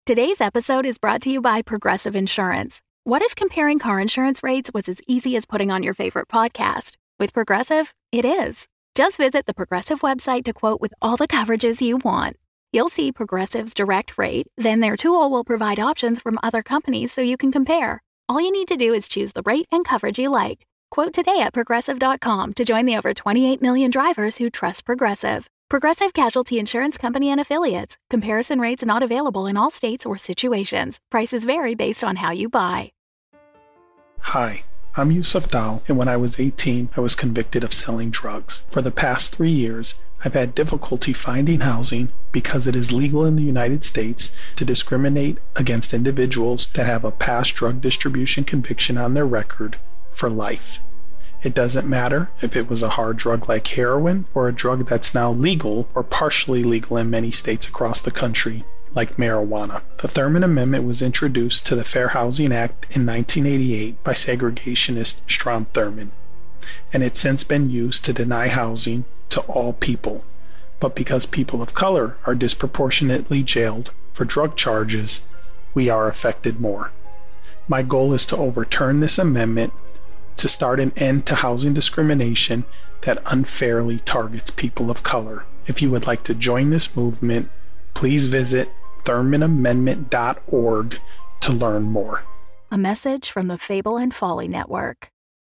Today's episode is brought to you by Progressive Insurance. What if comparing car insurance rates was as easy as putting on your favorite podcast? With Progressive, it is. Just visit the Progressive website to quote with all the coverages you want. You'll see Progressive's direct rate, then their tool will provide options from other companies so you can compare. All you need to do is choose the rate and coverage you like. Quote today at Progressive.com to join the over 28 million drivers who trust Progressive. Progressive Casualty Insurance Company and Affiliates. Comparison rates not available in all states or situations. Prices vary based on how you buy. Hi, I'm Yusuf Dal, and when I was 18, I was convicted of selling drugs. For the past 3 years, I've had difficulty finding housing because it is legal in the United States to discriminate against individuals that have a past drug distribution conviction on their record for life. It doesn't matter if it was a hard drug like heroin or a drug that's now legal or partially legal in many states across the country, like marijuana. The Thurmond Amendment was introduced to the Fair Housing Act in 1988 by segregationist Strom Thurmond, and it's since been used to deny housing to all people. But because people of color are disproportionately jailed for drug charges, we are affected more. My goal is to overturn this amendment to start an end to housing discrimination that unfairly targets people of color. If you would like to join this movement, please visit ThurmondAmendment.org to learn more. A message from the Fable and Folly Network.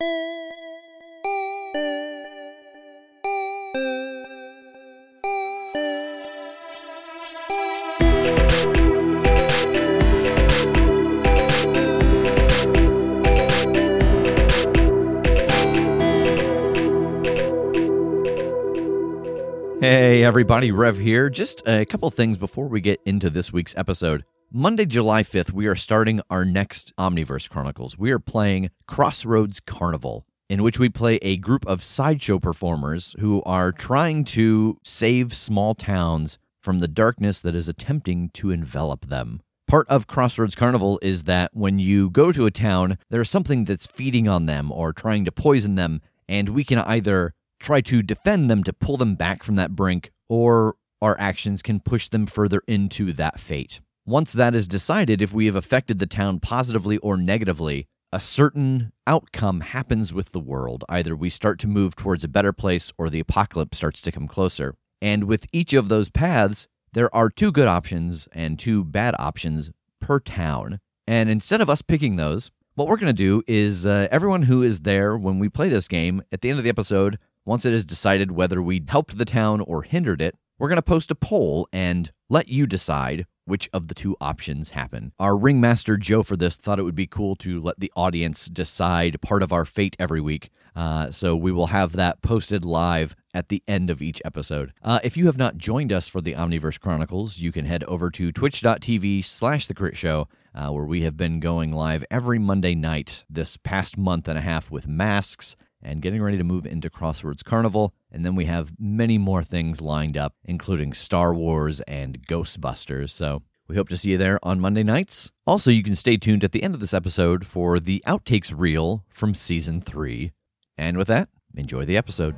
Hey everybody, Rev here. Just a couple things before we get into this week's episode. Monday, July 5th, we are starting our next Omniverse Chronicles. We are playing Crossroads Carnival, in which we play a group of sideshow performers who are trying to save small towns from the darkness that is attempting to envelop them. Part of Crossroads Carnival is that when you go to a town, there's something that's feeding on them or trying to poison them, and we can either try to defend them to pull them back from that brink, or our actions can push them further into that fate. Once that is decided, if we have affected the town positively or negatively, a certain outcome happens with the world. Either we start to move towards a better place or the apocalypse starts to come closer. And with each of those paths, there are 2 good options and 2 bad options per town. And instead of us picking those, what we're going to do is everyone who is there when we play this game, at the end of the episode, once it is decided whether we helped the town or hindered it, we're going to post a poll and let you decide which of the 2 options happen. Our ringmaster Joe for this thought it would be cool to let the audience decide part of our fate every week. So we will have that posted live at the end of each episode. If you have not joined us for the Omniverse Chronicles, you can head over to twitch.tv/The Crit Show, where we have been going live every Monday night this past month and a half with masks and getting ready to move into Crossroads Carnival. And then we have many more things lined up, including Star Wars and Ghostbusters. So we hope to see you there on Monday nights. Also, you can stay tuned at the end of this episode for the outtakes reel from Season 3. And with that, enjoy the episode.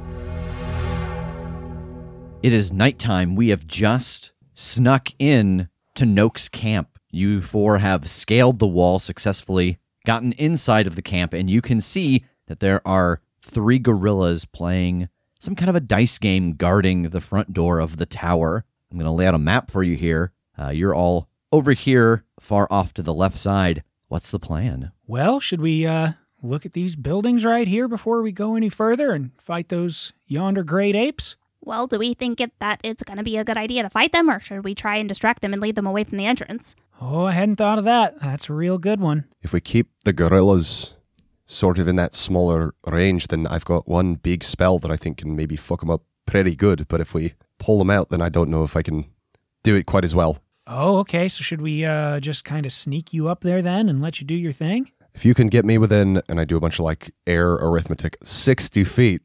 It is nighttime. We have just snuck in to Noak's camp. You 4 have scaled the wall successfully, gotten inside of the camp, and you can see that there are 3 gorillas playing some kind of a dice game guarding the front door of the tower. I'm going to lay out a map for you here. You're all over here, far off to the left side. What's the plan? Well, should we look at these buildings right here before we go any further and fight those yonder great apes? Well, do we think that it's going to be a good idea to fight them, or should we try and distract them and lead them away from the entrance? Oh, I hadn't thought of that. That's a real good one. If we keep the gorillas sort of in that smaller range, then I've got one big spell that I think can maybe fuck them up pretty good. But if we pull them out, then I don't know if I can do it quite as well. Oh, okay. So should we just kind of sneak you up there then and let you do your thing? If you can get me within, and I do a bunch of like air arithmetic, 60 feet,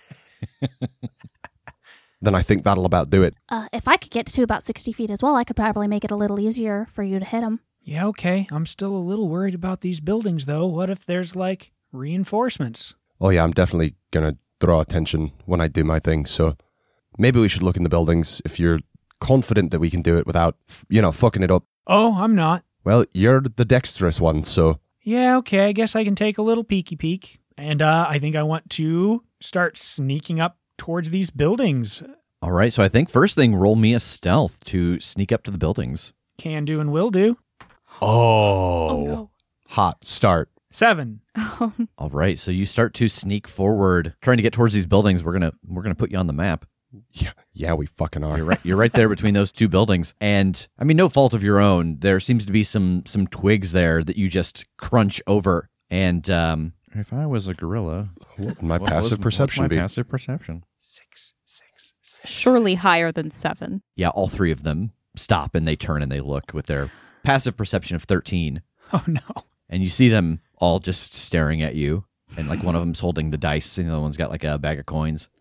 then I think that'll about do it. If I could get to about 60 feet as well, I could probably make it a little easier for you to hit them. Yeah, okay. I'm still a little worried about these buildings, though. What if there's, like, reinforcements? Oh, yeah, I'm definitely going to draw attention when I do my thing, so maybe we should look in the buildings if you're confident that we can do it without, fucking it up. Oh, I'm not. Well, you're the dexterous one, so Yeah, okay, I guess I can take a little peeky peek. And I think I want to start sneaking up towards these buildings. All right, so I think first thing, roll me a stealth to sneak up to the buildings. Can do and will do. no. hot start. 7. All right, so you start to sneak forward, trying to get towards these buildings. We're gonna put you on the map. Yeah, we fucking are. You're right there between those two buildings. And I mean, no fault of your own. There seems to be some twigs there that you just crunch over. And if I was a gorilla, What would my passive perception what's my be? passive perception? 6. Surely higher than 7. Yeah, all three of them stop and they turn and they look with their passive perception of 13. Oh, no. And you see them all just staring at you. And like one of them's holding the dice and the other one's got like a bag of coins.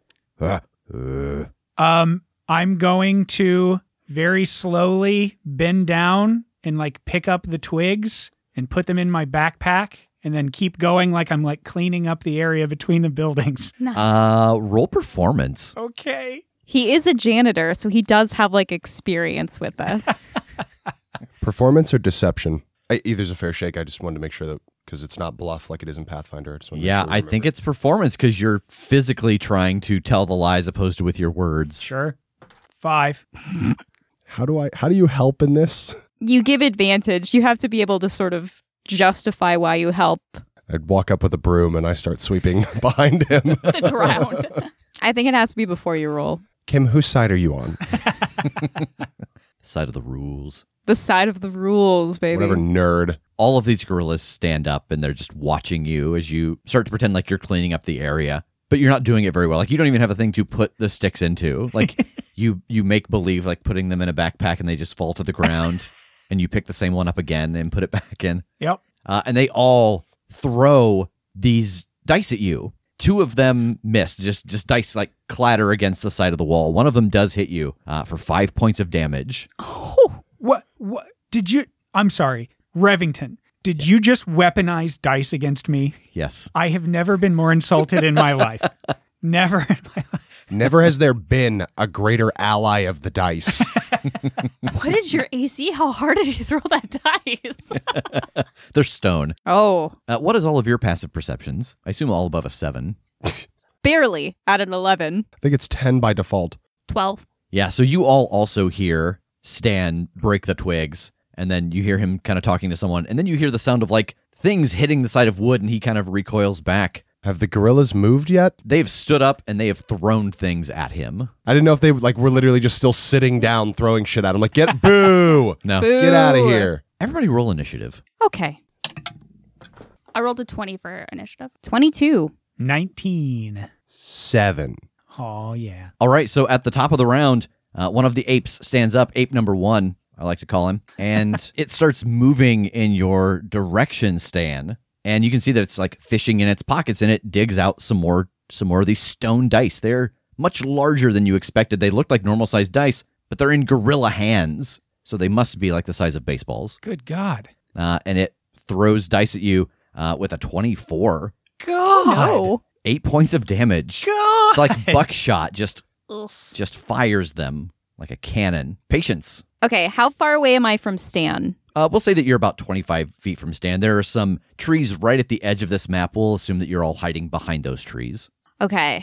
I'm going to very slowly bend down and like pick up the twigs and put them in my backpack and then keep going like I'm like cleaning up the area between the buildings. Roll performance. Okay. He is a janitor, so he does have like experience with this. Performance or deception? Either's a fair shake. I just wanted to make sure that, because it's not bluff like it is in Pathfinder. I just wanted to make Yeah, sure we I think remember. it's performance because you're physically trying to tell the lie as opposed to with your words. Sure. 5. How do you help in this? You give advantage. You have to be able to sort of justify why you help. I'd walk up with a broom and I start sweeping behind him. The ground. I think it has to be before you roll. Kim, whose side are you on? Side of the rules. The side of the rules, baby. Whatever, nerd. All of these gorillas stand up and they're just watching you as you start to pretend like you're cleaning up the area, but you're not doing it very well. Like you don't even have a thing to put the sticks into. Like you make believe like putting them in a backpack and they just fall to the ground and you pick the same one up again and put it back in. Yep. And they all throw these dice at you. 2 of them miss. Just dice like clatter against the side of the wall. One of them does hit you for 5 points of damage. What did you? I'm sorry, Revington. Did you just weaponize dice against me? Yes. I have never been more insulted in my life. Never in my life. Never has there been a greater ally of the dice. What is your AC? How hard did you throw that dice? They're stone. Oh, What is all of your passive perceptions? I assume all above a 7. barely at an 11. I think it's 10 by default. 12. Yeah, so you all also hear Stan break the twigs, and then you hear him kind of talking to someone, and then you hear the sound of like things hitting the side of wood, and he kind of recoils back. Have the gorillas moved yet? They've stood up and they have thrown things at him. I didn't know if they like were literally just still sitting down throwing shit at him. Like, get boo! No. Boo. Get out of here. Everybody roll initiative. Okay. I rolled a 20 for initiative. 22. 19. 7. Oh yeah. All right, so at the top of the round, one of the apes stands up, ape number 1, I like to call him, and it starts moving in your direction, Stan. And you can see that it's like fishing in its pockets, and it digs out some more of these stone dice. They're much larger than you expected. They look like normal-sized dice, but they're in gorilla hands, so they must be like the size of baseballs. Good God. And it throws dice at you with a 24. God. No. 8 points of damage. God. It's like buckshot just Ugh. fires them like a cannon. Patience. Okay, how far away am I from Stan? We'll say that you're about 25 feet from Stan. There are some trees right at the edge of this map. We'll assume that you're all hiding behind those trees. Okay.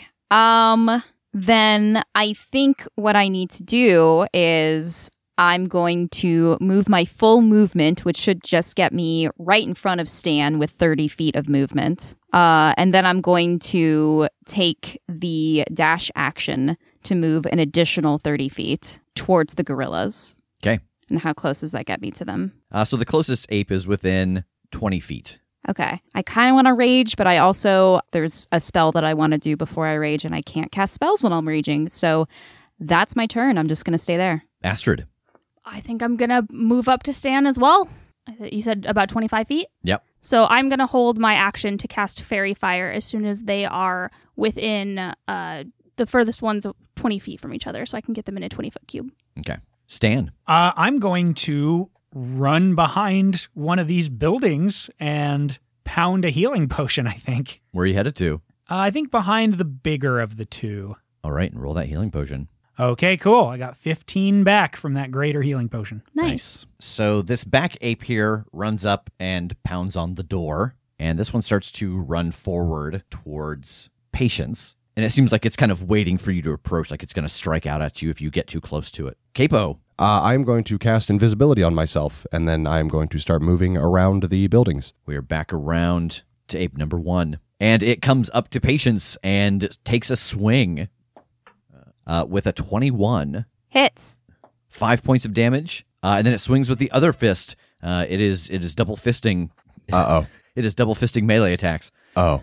Then I think what I need to do is I'm going to move my full movement, which should just get me right in front of Stan with 30 feet of movement. And then I'm going to take the dash action to move an additional 30 feet towards the gorillas. Okay. And how close does that get me to them? So the closest ape is within 20 feet. Okay. I kind of want to rage, but there's a spell that I want to do before I rage, and I can't cast spells when I'm raging. So that's my turn. I'm just going to stay there. Astrid. I think I'm going to move up to Stan as well. You said about 25 feet? Yep. So I'm going to hold my action to cast Fairy Fire as soon as they are within the furthest ones 20 feet from each other, so I can get them in a 20-foot cube. Okay. Stan. I'm going to run behind one of these buildings and pound a healing potion, I think. Where are you headed to? I think behind the bigger of the two. All right, and roll that healing potion. Okay, cool. I got 15 back from that greater healing potion. Nice. So this back ape here runs up and pounds on the door, and this one starts to run forward towards Patience. And it seems like it's kind of waiting for you to approach, like it's going to strike out at you if you get too close to it. Capo. I'm going to cast invisibility on myself, and then I'm going to start moving around the buildings. We are back around to ape number 1. And it comes up to Patience and takes a swing with a 21. Hits. 5 points of damage. And then it swings with the other fist. It is double fisting. Uh-oh. It is double fisting melee attacks. Oh.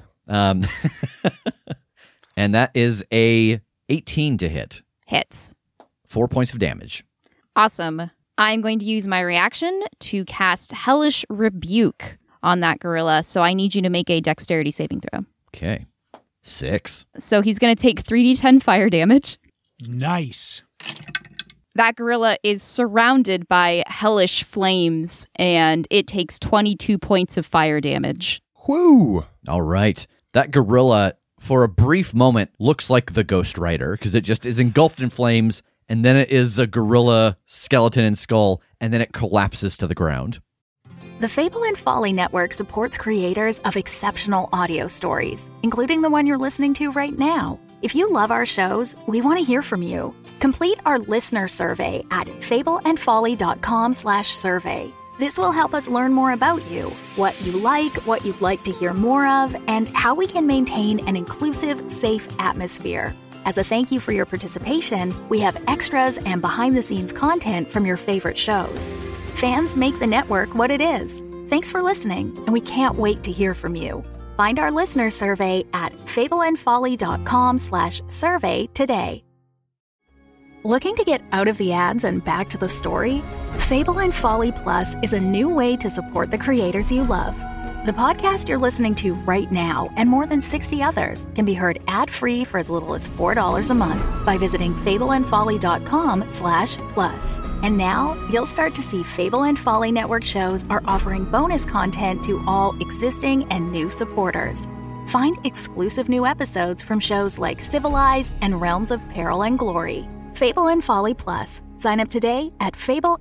And that is a 18 to hit. Hits. 4 points of damage. Awesome. I'm going to use my reaction to cast Hellish Rebuke on that gorilla, so I need you to make a dexterity saving throw. Okay. 6. So he's going to take 3d10 fire damage. Nice. That gorilla is surrounded by hellish flames, and it takes 22 points of fire damage. Whoo! All right. That gorilla, for a brief moment, looks like the Ghost Rider because it just is engulfed in flames, and then it is a gorilla skeleton and skull, and then it collapses to the ground. The Fable and Folly Network supports creators of exceptional audio stories, including the one you're listening to right now. If you love our shows, we want to hear from you. Complete our listener survey at fableandfolly.com/survey. This will help us learn more about you, what you like, what you'd like to hear more of, and how we can maintain an inclusive, safe atmosphere. As a thank you for your participation, we have extras and behind-the-scenes content from your favorite shows. Fans make the network what it is. Thanks for listening, and we can't wait to hear from you. Find our listener survey at fableandfolly.com/survey today. Looking to get out of the ads and back to the story? Fable and Folly Plus is a new way to support the creators you love. The podcast you're listening to right now and more than 60 others can be heard ad-free for as little as $4 a month by visiting fableandfolly.com/plus. And now you'll start to see Fable and Folly Network shows are offering bonus content to all existing and new supporters. Find exclusive new episodes from shows like Civilized and Realms of Peril and Glory. Fable and Folly Plus. Sign up today at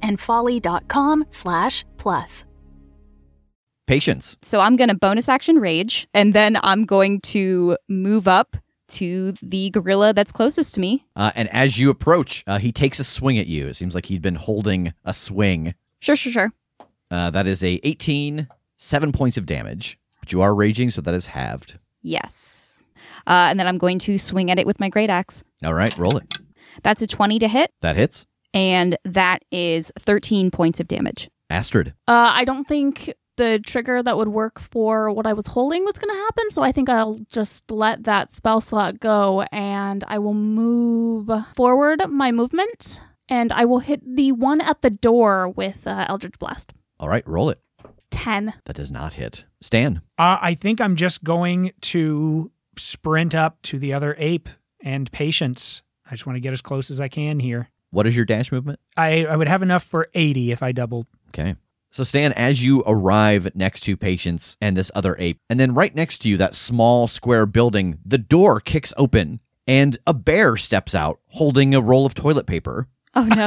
fableandfolly.com/plus. Patience. So I'm going to bonus action rage, and then I'm going to move up to the gorilla that's closest to me. And as you approach, he takes a swing at you. It seems like he'd been holding a swing. Sure. That is a 18, 7 points of damage. But you are raging, so that is halved. Yes. And then I'm going to swing at it with my great axe. All right, roll it. That's a 20 to hit, That hits. and that is 13 points of damage. Astrid. I don't think the trigger that would work for what I was holding was going to happen, so I think I'll just let that spell slot go, and I will move forward my movement, and I will hit the one at the door with Eldritch Blast. All right, roll it. 10. That does not hit. Stan. I think I'm just going to sprint up to the other ape and Patience. I just want to get as close as I can here. What is your dash movement? I would have enough for 80 if I doubled. Okay. So Stan, as you arrive next to Patience and this other ape, and then right next to you, that small square building, the door kicks open and a bear steps out holding a roll of toilet paper. Oh, no.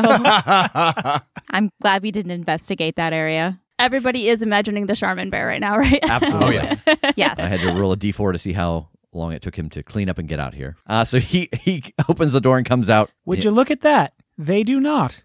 I'm glad we didn't investigate that area. Everybody is imagining the Charmin bear right now, right? Absolutely. Oh, yeah. Yes. I had to roll a d4 to see how long it took him to clean up and get out here. So he opens the door and comes out. Would you look at that? They do not.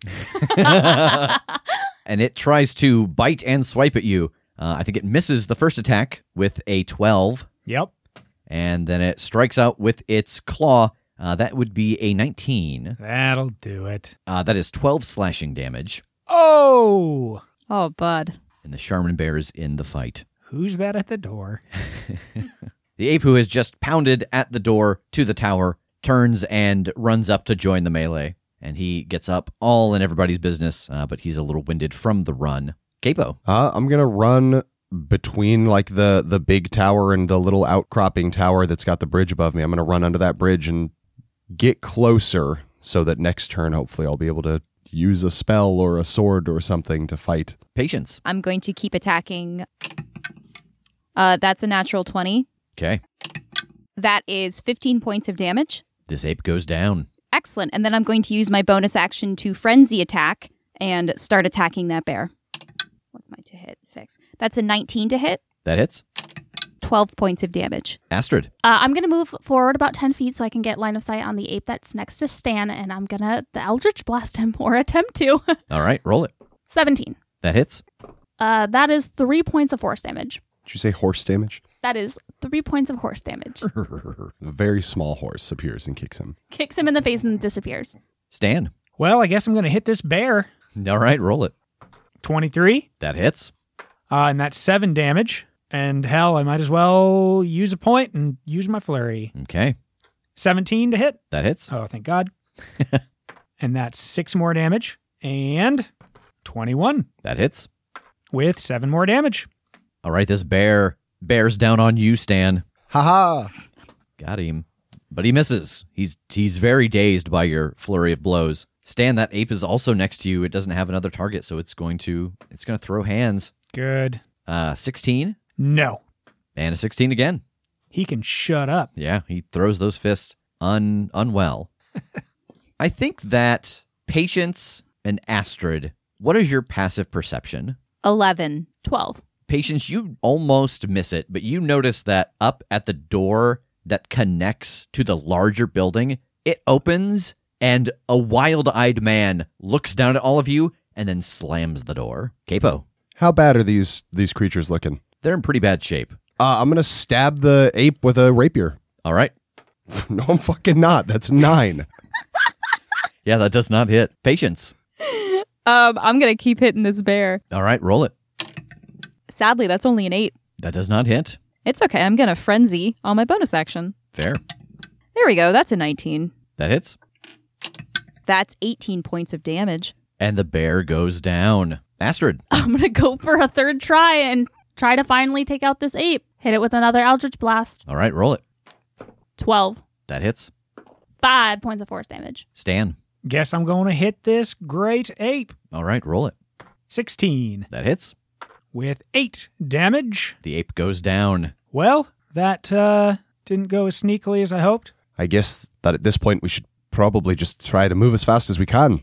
And it tries to bite and swipe at you. I think it misses the first attack with a 12. Yep. And then it strikes out with its claw. That would be a 19. That'll do it. That is 12 slashing damage. Oh! Oh, bud. And the Charmin bear is in the fight. Who's that at the door? The ape who has just pounded at the door to the tower turns and runs up to join the melee. And he gets up all in everybody's business, but he's a little winded from the run. Capo. I'm going to run between like the big tower and the little outcropping tower that's got the bridge above me. I'm going to run under that bridge and get closer so that next turn, hopefully, I'll be able to use a spell or a sword or something to fight. Patience. I'm going to keep attacking. That's a natural 20. Okay. That is 15 points of damage. This ape goes down. Excellent. And then I'm going to use my bonus action to frenzy attack and start attacking that bear. What's my to hit? 6. That's a 19 to hit. That hits. 12 points of damage. Astrid. I'm going to move forward about 10 feet so I can get line of sight on the ape that's next to Stan, and I'm going to Eldritch Blast him, or attempt to. All right, roll it. 17. That hits. That is 3 points of force damage. Did you say horse damage? That is 3 points of horse damage. A very small horse appears and kicks him. Kicks him in the face and disappears. Stan. Well, I guess I'm going to hit this bear. All right, roll it. 23. That hits. And that's 7 damage. And hell, I might as well use a point and use my flurry. Okay. 17 to hit. That hits. Oh, thank God. And that's 6 more damage. And 21 That hits. with 7 more damage. All right, this bears down on you, Stan. Ha ha! Got him. But he misses. He's very dazed by your flurry of blows. Stan, that ape is also next to you. It doesn't have another target, so it's going to throw hands. Good. 16 No. and a 16 again. He can shut up. Yeah, he throws those fists unwell. I think that Patience and Astrid, what is your passive perception? 11. 12. Patience, you almost miss it, but you notice that up at the door that connects to the larger building, it opens and a wild-eyed man looks down at all of you and then slams the door. Capo, How bad are these creatures looking? they're in pretty bad shape. I'm gonna stab the ape with a rapier. All right. No, I'm fucking not. That's a 9. Yeah, that does not hit. Patience. I'm going to keep hitting this bear. All right, roll it. Sadly, that's only an 8. That does not hit. It's okay. I'm going to frenzy on my bonus action. Fair. There we go. That's a 19. That hits. That's 18 points of damage. And the bear goes down. Astrid. I'm going to go for a third try and try to finally take out this ape. Hit it with another Eldritch Blast. All right, roll it. 12. That hits. 5 points of force damage. Stan. Guess I'm going to hit this great ape. All right, roll it. 16 That hits. with 8 damage. The ape goes down. Well, that didn't go as sneakily as I hoped. I guess that at this point we should probably just try to move as fast as we can.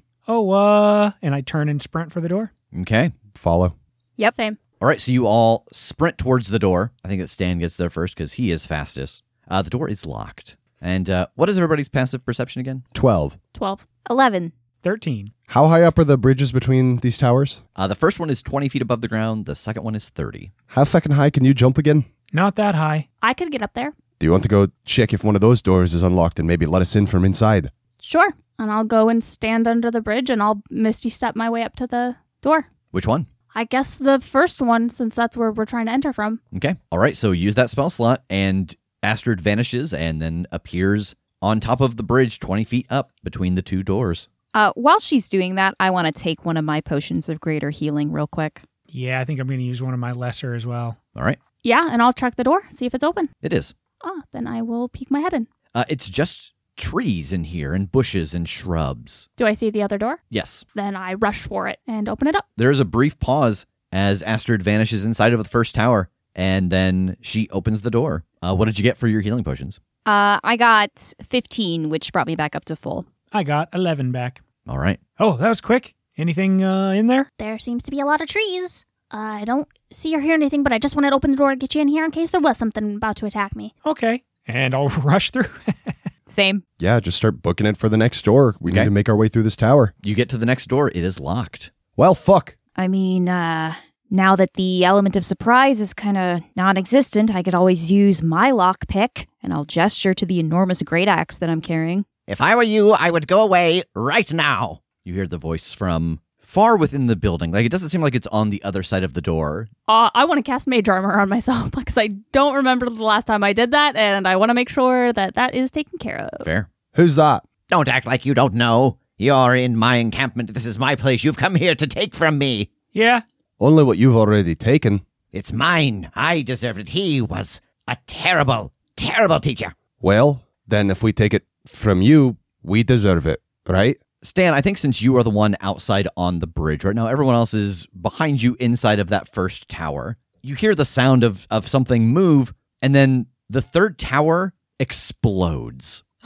Oh, and I turn and sprint for the door. Okay. Follow. Yep. Same. All right, so you all sprint towards the door. I think that Stan gets there first because he is fastest. The door is locked. And what is everybody's passive perception again? 12. 12. 11. 13. How high up are the bridges between these towers? The first one is 20 feet above the ground. The second one is 30. How fucking high can you jump again? Not that high. I could get up there. Do you want to go check if one of those doors is unlocked and maybe let us in from inside? Sure. And I'll go and stand under the bridge and I'll misty step my way up to the door. Which one? I guess the first one, since that's where we're trying to enter from. Okay. All right, so use that spell slot, and Astrid vanishes and then appears on top of the bridge 20 feet up between the two doors. While she's doing that, I want to take one of my potions of greater healing real quick. Yeah, I think I'm going to use one of my lesser as well. All right. Yeah, and I'll check the door, see if it's open. It is. Then I will peek my head in. It's just trees in here and bushes and shrubs. Do I see the other door? Yes. Then I rush for it and open it up. There is a brief pause as Astrid vanishes inside of the first tower, and then she opens the door. What did you get for your healing potions? I got 15, which brought me back up to full. I got 11 back. All right. Oh, that was quick. Anything in there? There seems to be a lot of trees. I don't see or hear anything, but I just wanted to open the door to get you in here in case there was something about to attack me. Okay. And I'll rush through. Same. Yeah, just start booking it for the next door. We Okay. need to make our way through this tower. You get to the next door. It is locked. Well, fuck. I mean, now that the element of surprise is kind of non-existent, I could always use my lockpick, and I'll gesture to the enormous great axe that I'm carrying. If I were you, I would go away right now. You hear the voice from far within the building. Like, it doesn't seem like it's on the other side of the door. I want to cast Mage Armor on myself because I don't remember the last time I did that, and I want to make sure that that is taken care of. Fair. Who's that? Don't act like you don't know. You're in my encampment. This is my place. You've come here to take from me. Yeah. Only what you've already taken. It's mine. I deserved it. He was a terrible, terrible teacher. Well, then if we take it from you, we deserve it, right? Stan, I think since you are the one outside on the bridge right now, everyone else is behind you inside of that first tower. You hear the sound of something move, and then the third tower explodes.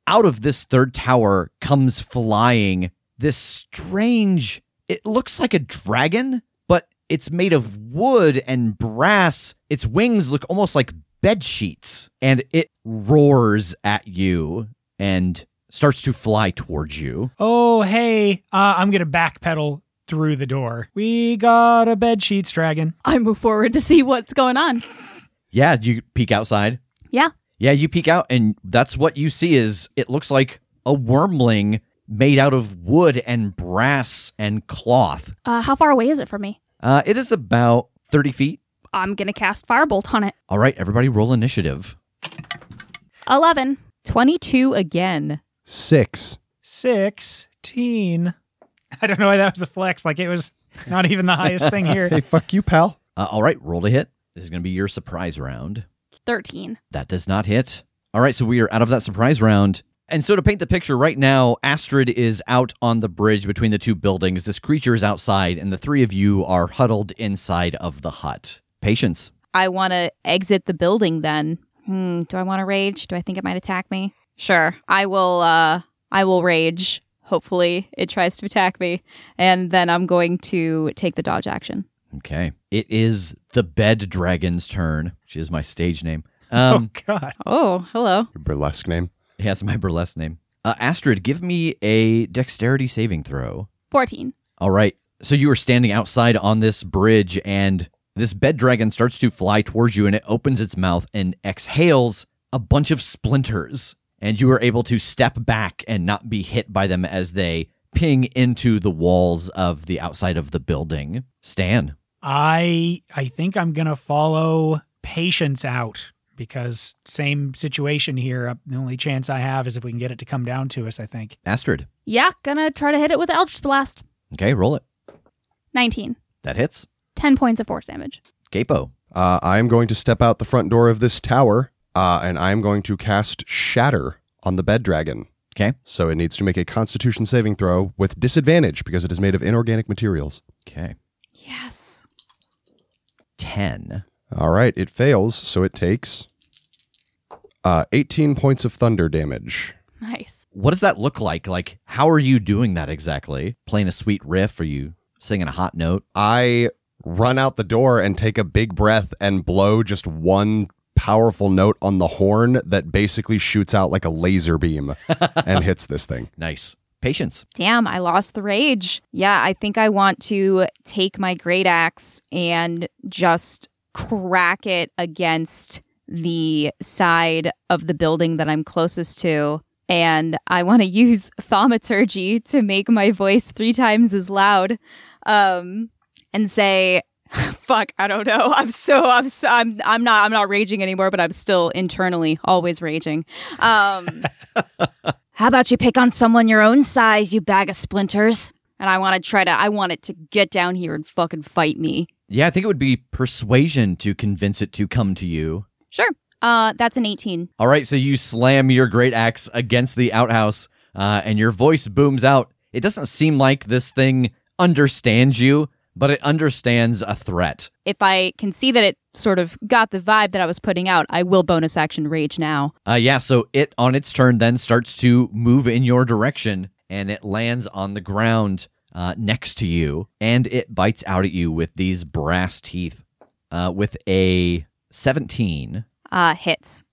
out of this third tower comes flying this strange, it looks like a dragon, but it's made of wood and brass. Its wings look almost like bed sheets, and it roars at you and starts to fly towards you. Oh, hey, I'm going to backpedal through the door. We got a bed sheets dragon. I move forward to see what's going on. Yeah, you peek outside. Yeah. Yeah, you peek out, and that's what you see is it looks like a wormling made out of wood and brass and cloth. How far away is it from me? It is about 30 feet. I'm going to cast Firebolt on it. All right, everybody roll initiative. 11. 22 again. 6. 16. I don't know why that was a flex. Like, it was not even the highest thing here. Hey, fuck you, pal. All right, roll to hit. This is going to be your surprise round. 13. That does not hit. All right, so we are out of that surprise round. And so to paint the picture right now, Astrid is out on the bridge between the two buildings. This creature is outside, and the three of you are huddled inside of the hut. Patience. I want to exit the building then. Do I want to rage? Do I think it might attack me? Sure. I will rage. Hopefully it tries to attack me. And then I'm going to take the dodge action. Okay. It is the bed dragon's turn, which is my stage name. Oh, God. Oh, hello. Your burlesque name. Yeah, it's my burlesque name. Astrid, give me a dexterity saving throw. 14. All right. So you are standing outside on this bridge, and this bed dragon starts to fly towards you, and it opens its mouth and exhales a bunch of splinters. And you are able to step back and not be hit by them as they ping into the walls of the outside of the building. Stan. I think I'm going to follow Patience out. Because same situation here. The only chance I have is if we can get it to come down to us, I think. Astrid. Yeah, gonna try to hit it with Eldritch Blast. Okay, roll it. 19. That hits. 10 points of force damage. Capo. I'm going to step out the front door of this tower, and I'm going to cast Shatter on the bed dragon. Okay. So it needs to make a Constitution saving throw with disadvantage because it is made of inorganic materials. Okay. Yes. 10. All right, it fails, so it takes 18 points of thunder damage. Nice. What does that look like? Like, how are you doing that exactly? Playing a sweet riff? Are you singing a hot note? I run out the door and take a big breath and blow just one powerful note on the horn that basically shoots out like a laser beam and hits this thing. Nice. Patience. Damn, I lost the rage. Yeah, I think I want to take my great axe and just crack it against the side of the building that I'm closest to. And I want to use thaumaturgy to make my voice 3 times as loud, and say, fuck, I don't know. I'm not raging anymore, but I'm still internally always raging. How about you pick on someone your own size, you bag of splinters? And I want it to get down here and fucking fight me. Yeah, I think it would be persuasion to convince it to come to you. Sure. That's an 18. All right, so you slam your great axe against the outhouse, and your voice booms out. It doesn't seem like this thing understands you, but it understands a threat. If I can see that it sort of got the vibe that I was putting out, I will bonus action rage now. Yeah, so it, on its turn, then starts to move in your direction, and it lands on the ground next to you, and it bites out at you with these brass teeth with a 17. Hits.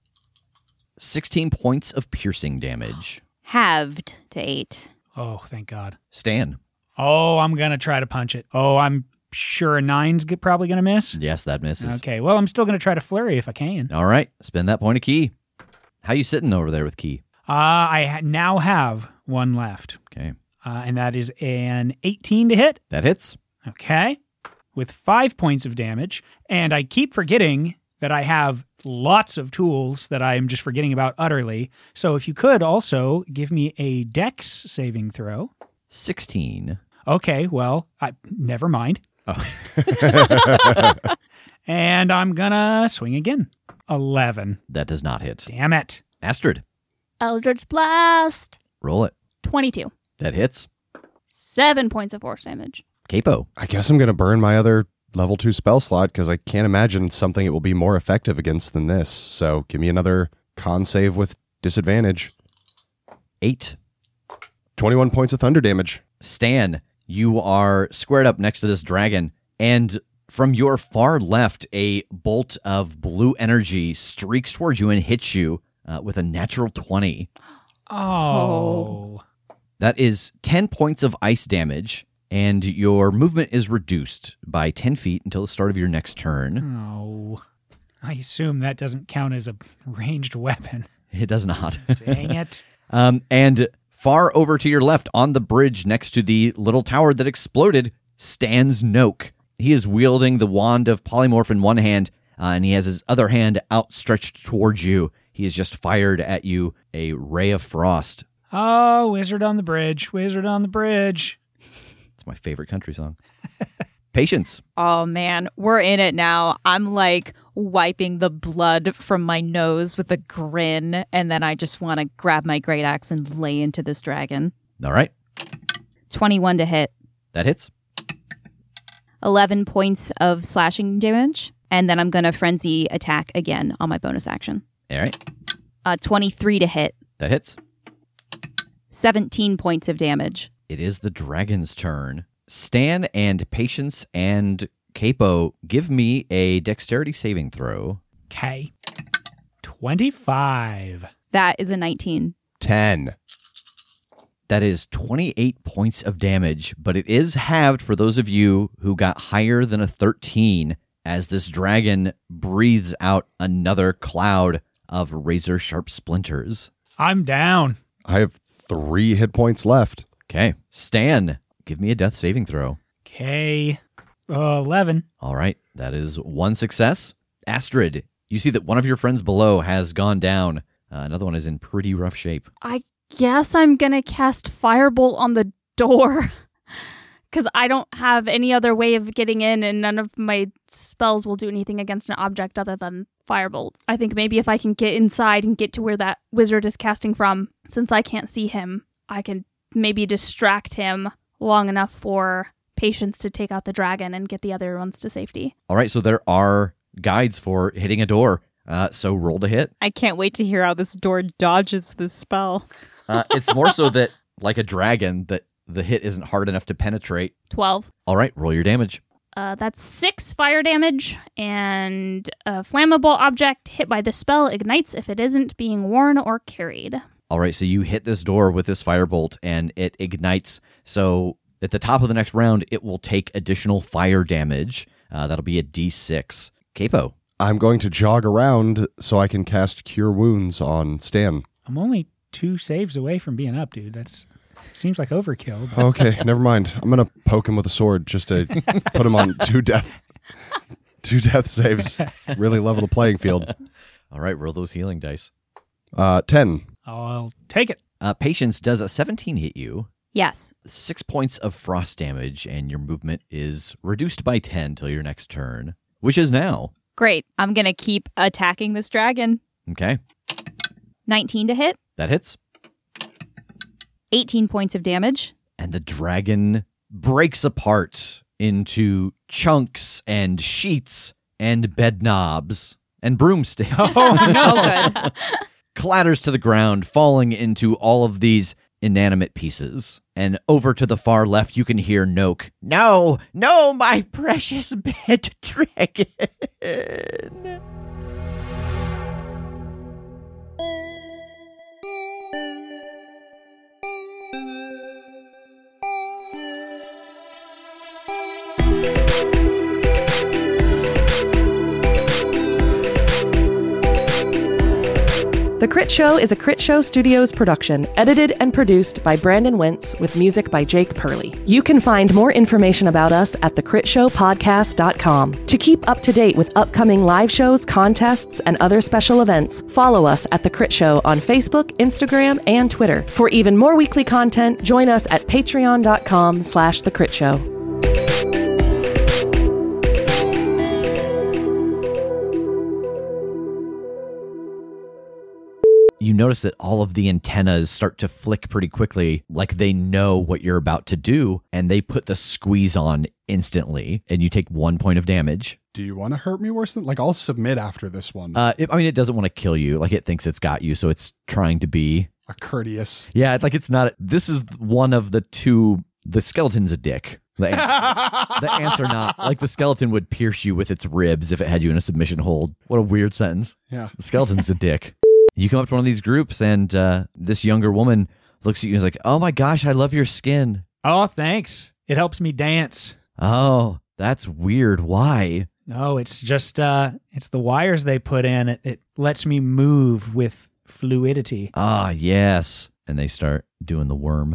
16 points of piercing damage. Halved to 8. Oh, thank God. Stan. Oh, I'm going to try to punch it. Oh, I'm sure a 9's probably going to miss. Yes, that misses. Okay, well, I'm still going to try to flurry if I can. All right, spend that point of key. How you sitting over there with key? I now have one left. Okay. And that is an 18 to hit. That hits. Okay. With 5 points of damage. And I keep forgetting that I have lots of tools that I am just forgetting about utterly. So if you could also give me a dex saving throw. 16. Okay, well, never mind. Oh. And I'm gonna swing again. 11. That does not hit. Damn it. Astrid, Eldritch Blast. roll it. 22. That hits. 7 points of force damage. Capo. I guess I'm going to burn my other level 2 spell slot because I can't imagine something it will be more effective against than this. So give me another con save with disadvantage. 8. 21 points of thunder damage. Stan, you are squared up next to this dragon, and from your far left, a bolt of blue energy streaks towards you and hits you with a natural 20. Oh. That is 10 points of ice damage, and your movement is reduced by 10 feet until the start of your next turn. Oh. I assume that doesn't count as a ranged weapon. It does not. Dang it. And far over to your left, on the bridge next to the little tower that exploded, stands Noke. He is wielding the wand of polymorph in one hand, and he has his other hand outstretched towards you. He has just fired at you a ray of frost. Oh, Wizard on the Bridge. Wizard on the Bridge. It's my favorite country song. Patience. Oh man, we're in it now. I'm like wiping the blood from my nose with a grin, and then I just want to grab my great axe and lay into this dragon. All right. 21 to hit. That hits. 11 points of slashing damage, and then I'm going to frenzy attack again on my bonus action. All right. 23 to hit. That hits. 17 points of damage. It is the dragon's turn. Stan and Patience and Capo, give me a dexterity saving throw. Okay. 25. That is a 19. 10. That is 28 points of damage, but it is halved for those of you who got higher than a 13 as this dragon breathes out another cloud of razor-sharp splinters. I'm down. I have 3 hit points left. Okay. Stan, give me a death saving throw. Okay. 11. All right. That is one success. Astrid, you see that one of your friends below has gone down. Another one is in pretty rough shape. I guess I'm going to cast Firebolt on the door because I don't have any other way of getting in, and none of my spells will do anything against an object other than Firebolt. I think maybe if I can get inside and get to where that wizard is casting from, since I can't see him, I can maybe distract him long enough for Patience to take out the dragon and get the other ones to safety. All right. So there are guides for hitting a door. So roll to hit. I can't wait to hear how this door dodges this spell. It's more so that, like a dragon, that the hit isn't hard enough to penetrate. 12. All right, roll your damage. That's 6 fire damage, and a flammable object hit by the spell ignites if it isn't being worn or carried. All right, so you hit this door with this firebolt, and it ignites. So at the top of the next round, it will take additional fire damage. That'll be a D6. Capo. I'm going to jog around so I can cast Cure Wounds on Stan. I'm only 2 saves away from being up, dude. That's seems like overkill. But... Okay, never mind. I'm going to poke him with a sword just to put him on 2 death saves. Really level the playing field. All right, roll those healing dice. 10. I'll take it. Patience, does a 17 hit you? Yes. 6 points of frost damage, and your movement is reduced by 10 till your next turn, which is now. Great. I'm going to keep attacking this dragon. Okay. 19 to hit. That hits. 18 points of damage. And the dragon breaks apart into chunks and sheets and bed knobs and broomsticks. Oh, no. Oh, good. Clatters to the ground, falling into all of these inanimate pieces. And over to the far left, you can hear Noke. No, my precious bed dragon. The Crit Show is a Crit Show Studios production, edited and produced by Brandon Wentz with music by Jake Purley. You can find more information about us at thecritshowpodcast.com. To keep up to date with upcoming live shows, contests, and other special events, follow us at The Crit Show on Facebook, Instagram, and Twitter. For even more weekly content, join us at patreon.com/The Crit Show. You notice that all of the antennas start to flick pretty quickly, like they know what you're about to do, and they put the squeeze on instantly, and you take 1 point of damage. Do you want to hurt me worse than... I'll submit after this one. It doesn't want to kill you. It thinks it's got you, so it's trying to be a courteous. Yeah, like it's not. This is one of the two. The skeleton's a dick. The ants are not. Like the skeleton would pierce you with its ribs if it had you in a submission hold. What a weird sentence. Yeah. The skeleton's a dick. You come up to one of these groups and this younger woman looks at you and is like, oh my gosh, I love your skin. Oh, thanks. It helps me dance. Oh, that's weird. Why? No, it's just it's the wires they put in. It lets me move with fluidity. Ah, yes. And they start doing the worm.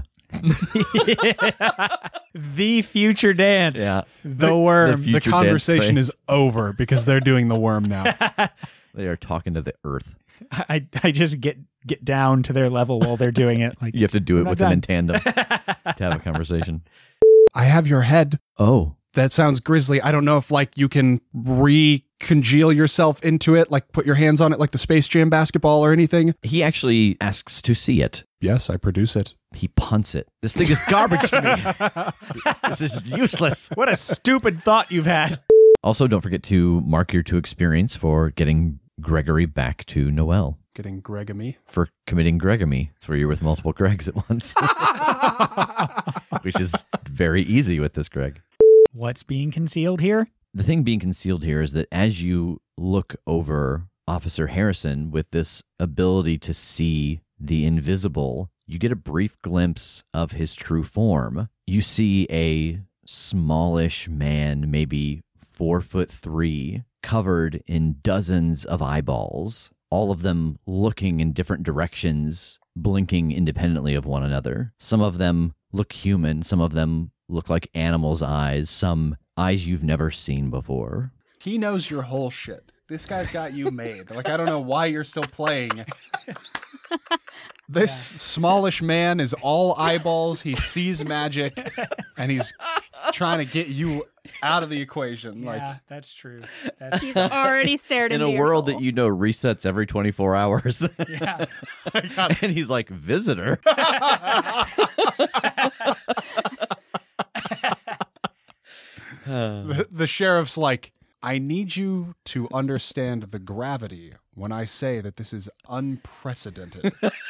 The future dance. Yeah. The worm. The conversation is over because they're doing the worm now. They are talking to the earth. I just get down to their level while they're doing it. Like You have to do it I'm with not them in done. tandem to have a conversation. I have your head. Oh. That sounds grisly. I don't know if like you can congeal yourself into it, like put your hands on it like the Space Jam basketball or anything. He actually asks to see it. Yes, I produce it. He punts it. This thing is garbage to me. This is useless. What a stupid thought you've had. Also, don't forget to mark your 2 experience for getting Gregory back to Noelle. Getting Gregamy. For committing Gregamy. It's where you're with multiple Gregs at once. Which is very easy with this Greg. What's being concealed here? The thing being concealed here is that as you look over Officer Harrison with this ability to see the invisible, you get a brief glimpse of his true form. You see a smallish man, maybe 4'3", covered in dozens of eyeballs, all of them looking in different directions, blinking independently of one another. Some of them look human, some of them look like animals' eyes, some eyes you've never seen before. He knows your whole shit. This guy's got you made. Like, I don't know why you're still playing. This smallish man is all eyeballs. He sees magic, and he's trying to get you out of the equation. Yeah, like that's true. He's already stared In into a your world soul. that you know resets every 24 hours. Yeah. And he's like, visitor? the sheriff's like, I need you to understand the gravity when I say that this is unprecedented.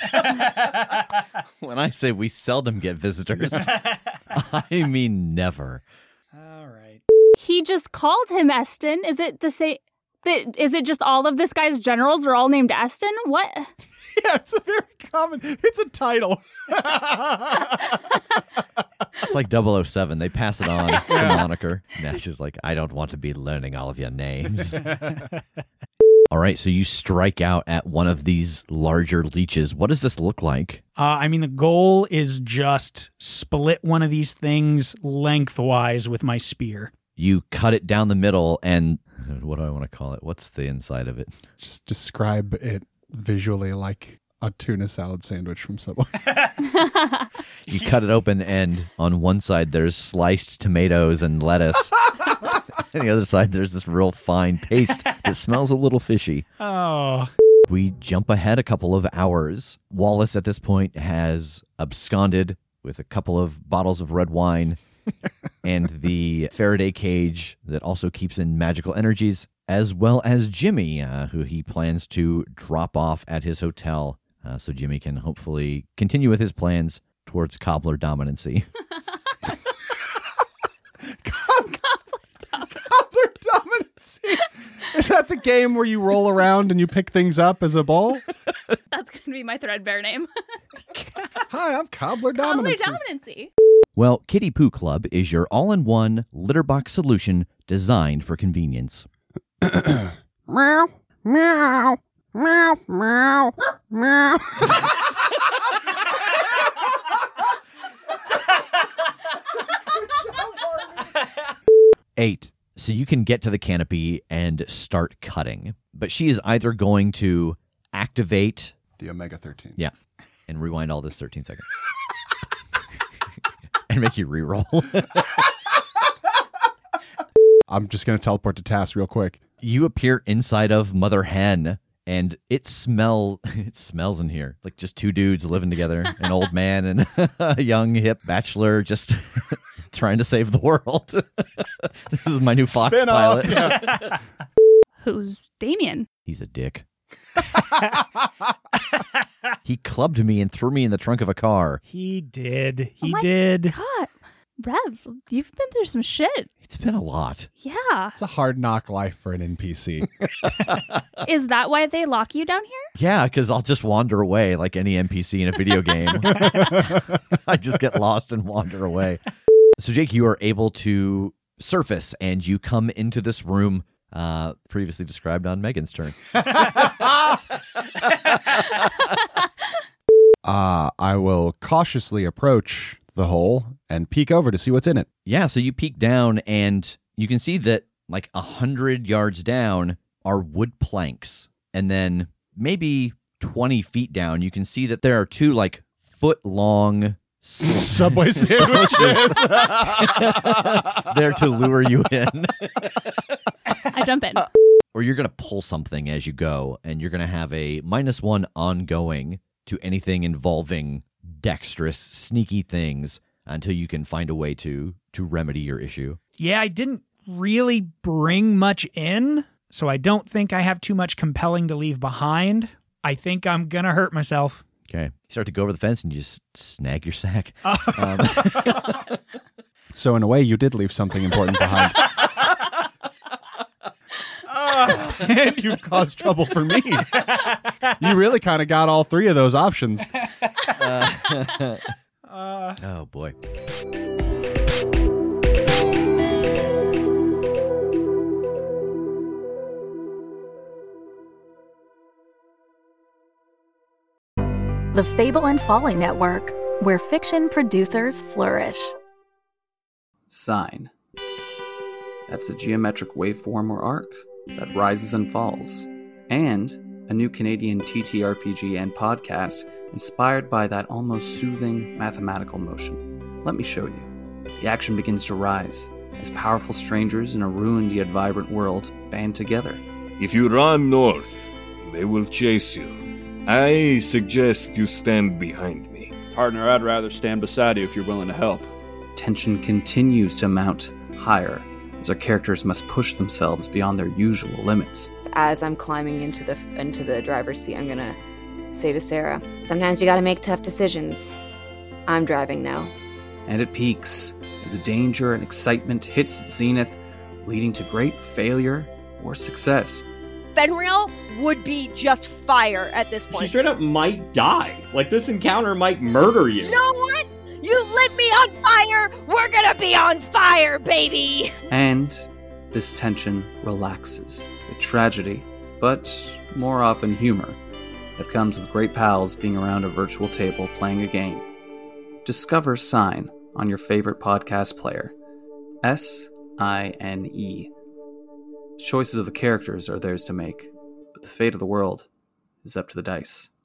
When I say we seldom get visitors, I mean never. All right. He just called him Eston. Is it the same? Is it just all of this guy's generals are all named Eston? What? Yeah, it's a very common. It's a title. It's like 007. They pass it on to moniker. Nash is like, I don't want to be learning all of your names. All right, so you strike out at one of these larger leeches. What does this look like? I mean, the goal is just split one of these things lengthwise with my spear. You cut it down the middle, and what do I want to call it? What's the inside of it? Just describe it visually like a tuna salad sandwich from Subway. You cut it open, and on one side there's sliced tomatoes and lettuce. And the other side there's this real fine paste that smells a little fishy. Oh. We jump ahead a couple of hours. Wallace at this point has absconded with a couple of bottles of red wine and the Faraday cage that also keeps in magical energies, as well as Jimmy, who he plans to drop off at his hotel so Jimmy can hopefully continue with his plans towards cobbler dominancy. Cobbler dominancy. Is that the game where you roll around and you pick things up as a ball? That's going to be my threadbare name. Hi, I'm Cobbler Cobbler Dominancy. Dominancy. Well, Kitty Poo Club is your all-in-one litter box solution designed for convenience. Meow, meow, meow, meow, meow. 8. So you can get to the canopy and start cutting. But she is either going to activate... The Omega-13. Yeah. And rewind all this 13 seconds. And make you re-roll. I'm just going to teleport to Tass real quick. You appear inside of Mother Hen, and it smells in here. Like just two dudes living together. An old man and a young, hip bachelor just trying to save the world. This is my new Fox Spin-off, pilot. Who's Damien? He's a dick. He clubbed me and threw me in the trunk of a car. He did. He my did. God, Rev, you've been through some shit. It's been a lot. Yeah. It's a hard knock life for an NPC. Is that why they lock you down here? Yeah, because I'll just wander away like any NPC in a video game. I just get lost and wander away. So, Jake, you are able to surface and you come into this room previously described on Megan's turn. I will cautiously approach the hole and peek over to see what's in it. Yeah, so you peek down and you can see that like 100 yards down are wood planks. And then maybe 20 feet down, you can see that there are two like foot-long Subway sandwiches there to lure you in. I jump in. Or you're going to pull something as you go, and you're going to have a -1 ongoing to anything involving dexterous, sneaky things until you can find a way to remedy your issue. Yeah, I didn't really bring much in, so I don't think I have too much compelling to leave behind. I think I'm going to hurt myself. Okay. You start to go over the fence and you just snag your sack. So in a way, you did leave something important behind. And you've caused trouble for me. You really kind of got all three of those options. Oh, boy. The Fable and Folly Network, where fiction producers flourish. Sine. That's a geometric waveform or arc that rises and falls. And a new Canadian TTRPG and podcast inspired by that almost soothing mathematical motion. Let me show you. The action begins to rise as powerful strangers in a ruined yet vibrant world band together. If you run north, they will chase you. I suggest you stand behind me. Partner, I'd rather stand beside you if you're willing to help. Tension continues to mount higher as our characters must push themselves beyond their usual limits. As I'm climbing into the driver's seat, I'm gonna say to Sarah, sometimes you gotta make tough decisions. I'm driving now. And it peaks as the danger and excitement hits its zenith, leading to great failure or success. Fenrir would be just fire at this point. She straight up might die. Like, this encounter might murder you. You know what? You lit me on fire! We're gonna be on fire, baby! And this tension relaxes with tragedy, but more often humor, that comes with great pals being around a virtual table playing a game. Discover Sine on your favorite podcast player. SINE. The choices of the characters are theirs to make, but the fate of the world is up to the dice.